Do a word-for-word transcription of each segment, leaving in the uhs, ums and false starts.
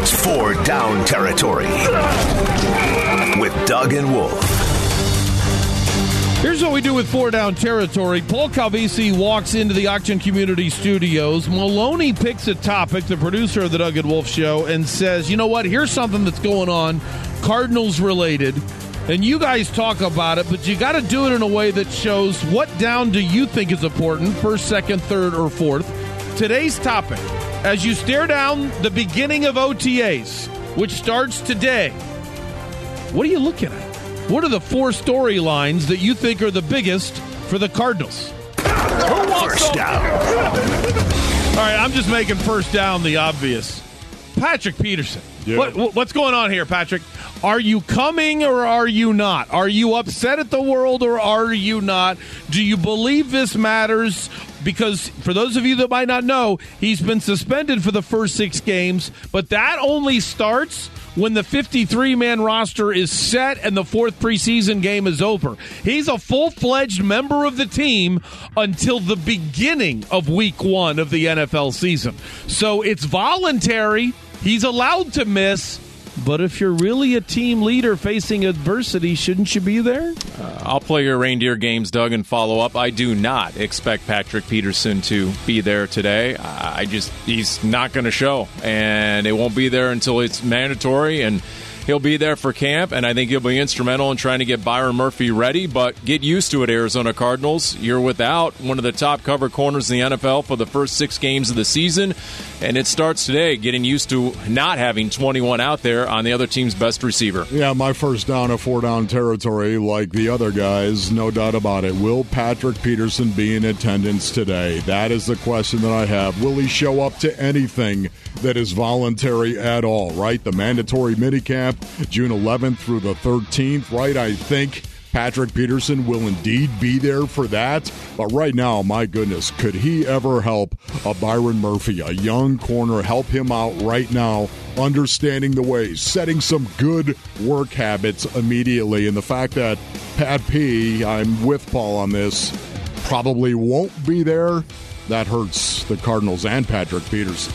It's Four Down Territory with Doug and Wolf. Here's what we do with Four Down Territory. Paul Calvisi walks into the Auction Community Studios. Maloney picks a topic, the producer of the Doug and Wolf Show, and says, you know what, here's something that's going on, Cardinals related, and you guys talk about it, but you got to do it in a way that shows what down do you think is important, first, second, third, or fourth. Today's topic, as you stare down the beginning of O T As, which starts today, what are you looking at? What are the four storylines that you think are the biggest for the Cardinals? First down. All right, I'm just making first down the obvious. Patrick Peterson. Yeah. What, what's going on here, Patrick? Are you coming or are you not? Are you upset at the world or are you not? Do you believe this matters? Because for those of you that might not know, he's been suspended for the first six games, but that only starts when the fifty-three man roster is set and the fourth preseason game is over. He's a full-fledged member of the team until the beginning of week one of the N F L season. So it's voluntary. He's allowed to miss. But if you're really a team leader facing adversity, shouldn't you be there? Uh, I'll play your reindeer games, Doug, and follow up. I do not expect Patrick Peterson to be there today. I just, he's not going to show, and it won't be there until it's mandatory, and he'll be there for camp, and I think he'll be instrumental in trying to get Byron Murphy ready, but get used to it, Arizona Cardinals. You're without one of the top cover corners in the N F L for the first six games of the season, and it starts today, getting used to not having twenty-one out there on the other team's best receiver. Yeah, my first down of four down territory, like the other guys, no doubt about it. Will Patrick Peterson be in attendance today? That is the question that I have. Will he show up to anything that is voluntary at all, right? The mandatory minicamp, June eleventh through the thirteenth, right? I think Patrick Peterson will indeed be there for that. But right now, my goodness, could he ever help a Byron Murphy, a young corner, help him out right now, understanding the ways, setting some good work habits immediately. And the fact that Pat P, I'm with Paul on this, probably won't be there, that hurts the Cardinals and Patrick Peterson.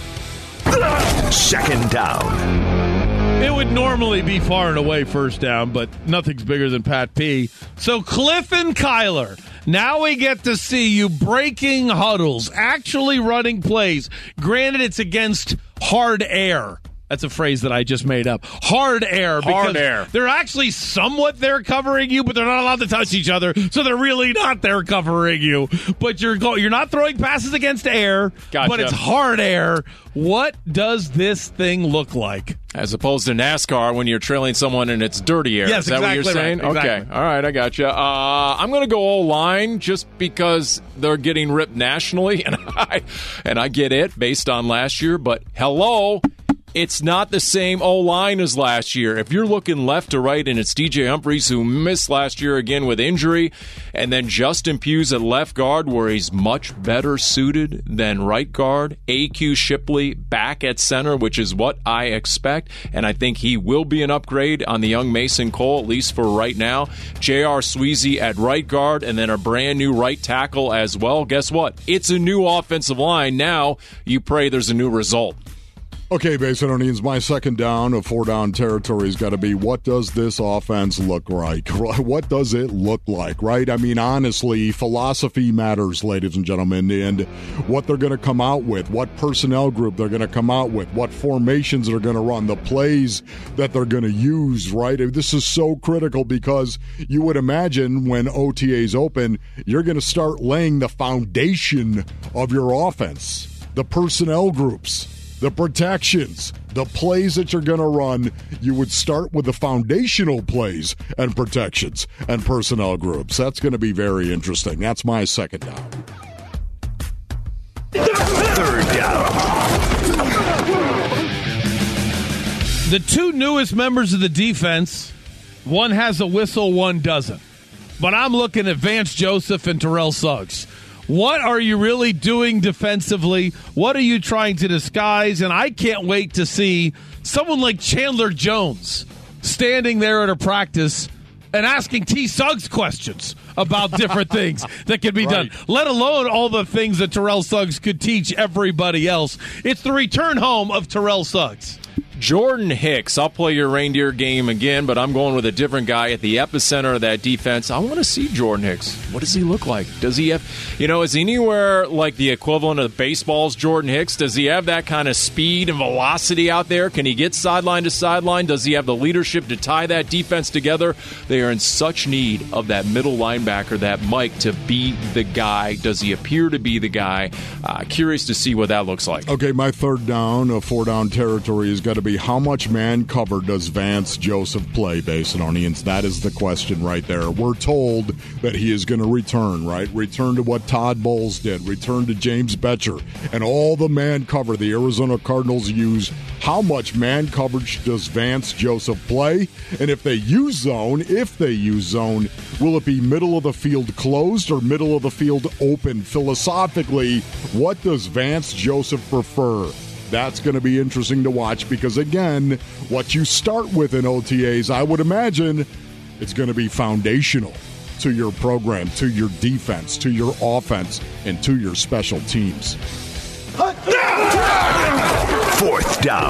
Second down. It would normally be far and away first down, but nothing's bigger than Pat P. So Cliff and Kyler, now we get to see you breaking huddles, actually running plays. Granted, it's against hard air. That's a phrase that I just made up. Hard air. Hard because air. They're actually somewhat there covering you, but they're not allowed to touch each other, so they're really not there covering you. But you're go- you're not throwing passes against air, Gotcha. but it's hard air. What does this thing look like? As opposed to NASCAR when you're trailing someone and it's dirty air. Yes, Is that exactly what you're saying? right, exactly. Okay. All right, I got you. Uh, I'm going to go O-line just because they're getting ripped nationally, and I, and I get it based on last year, but hello, it's not the same O-line as last year. If you're looking left to right and it's D J Humphries who missed last year again with injury, and then Justin Pugh's at left guard where he's much better suited than right guard, A Q Shipley back at center, which is what I expect, and I think he will be an upgrade on the young Mason Cole, at least for right now. J R. Sweezy at right guard, and then a brand new right tackle as well. Guess what? It's a new offensive line. Now you pray there's a new result. Okay, Basinonians, my second down of four down territory has got to be, what does this offense look like? What does it look like, right? I mean, honestly, philosophy matters, ladies and gentlemen, and what they're going to come out with, what personnel group they're going to come out with, what formations they're going to run, the plays that they're going to use, right? This is so critical because you would imagine when O T As open, you're going to start laying the foundation of your offense, the personnel groups, the protections, the plays that you're going to run. You would start with the foundational plays and protections and personnel groups. That's going to be very interesting. That's my second down. Third down. The two newest members of the defense, one has a whistle, one doesn't. But I'm looking at Vance Joseph and Terrell Suggs. What are you really doing defensively? What are you trying to disguise? And I can't wait to see someone like Chandler Jones standing there at a practice and asking T. Suggs questions about different things that can be right. done, let alone all the things that Terrell Suggs could teach everybody else. It's the return home of Terrell Suggs. Jordan Hicks. I'll play your reindeer game again, but I'm going with a different guy at the epicenter of that defense. I want to see Jordan Hicks. What does he look like? Does he have, you know, is he anywhere like the equivalent of baseball's Jordan Hicks? Does he have that kind of speed and velocity out there? Can he get sideline to sideline? Does he have the leadership to tie that defense together? They are in such need of that middle linebacker, that Mike, to be the guy. Does he appear to be the guy? Uh, curious to see what that looks like. Okay, my third down, a four-down territory has got to be how much man cover does Vance Joseph play, Basinonians? That is the question right there. We're told that he is going to return, right? Return to what Todd Bowles did. Return to James Betcher. And all the man cover the Arizona Cardinals use. How much man coverage does Vance Joseph play? And if they use zone, if they use zone, will it be middle of the field closed or middle of the field open? Philosophically, what does Vance Joseph prefer? That's going to be interesting to watch because, again, what you start with in O T As, I would imagine it's going to be foundational to your program, to your defense, to your offense, and to your special teams. Fourth down.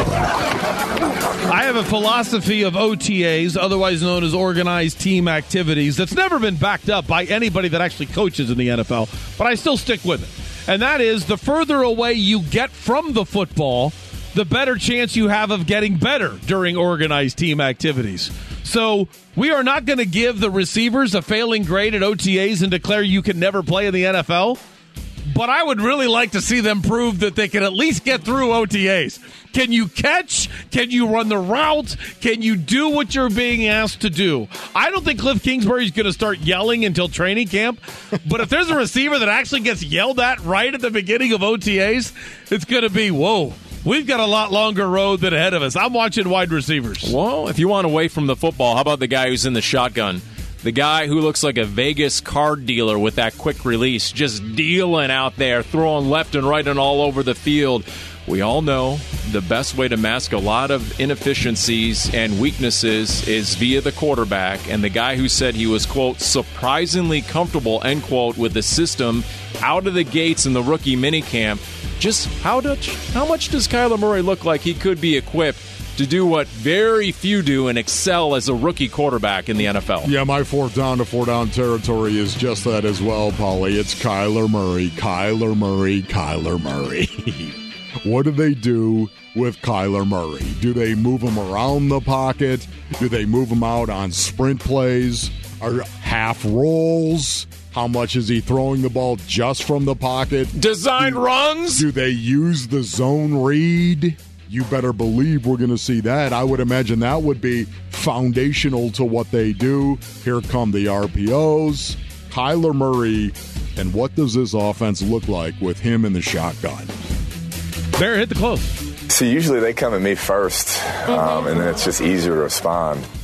I have a philosophy of O T As, otherwise known as organized team activities, that's never been backed up by anybody that actually coaches in the N F L, but I still stick with it. And that is, the further away you get from the football, the better chance you have of getting better during organized team activities. So we are not going to give the receivers a failing grade at O T As and declare you can never play in the N F L. But I would really like to see them prove that they can at least get through O T As. Can you catch? Can you run the route? Can you do what you're being asked to do? I don't think Cliff Kingsbury's going to start yelling until training camp. But if there's a receiver that actually gets yelled at right at the beginning of O T As, it's going to be, whoa, we've got a lot longer road than ahead of us. I'm watching wide receivers. Well, if you want away from the football, how about the guy who's in the shotgun? The guy who looks like a Vegas card dealer with that quick release, just dealing out there, throwing left and right and all over the field. We all know the best way to mask a lot of inefficiencies and weaknesses is via the quarterback. And the guy who said he was, quote, surprisingly comfortable, end quote, with the system out of the gates in the rookie minicamp. Just how much, how much does Kyler Murray look like he could be equipped to do what very few do and excel as a rookie quarterback in the N F L? Yeah, my fourth down to four down territory is just that as well, Paulie. It's Kyler Murray, Kyler Murray, Kyler Murray. What do they do with Kyler Murray? Do they move him around the pocket? Do they move him out on sprint plays? Or half rolls? How much is he throwing the ball just from the pocket? Design do, runs? Do they use the zone read? You better believe we're going to see that. I would imagine that would be foundational to what they do. Here come the R P Os. Kyler Murray, and what does this offense look like with him in the shotgun? Bear, hit the close. So usually they come at me first, um, and then it's just easier to respond.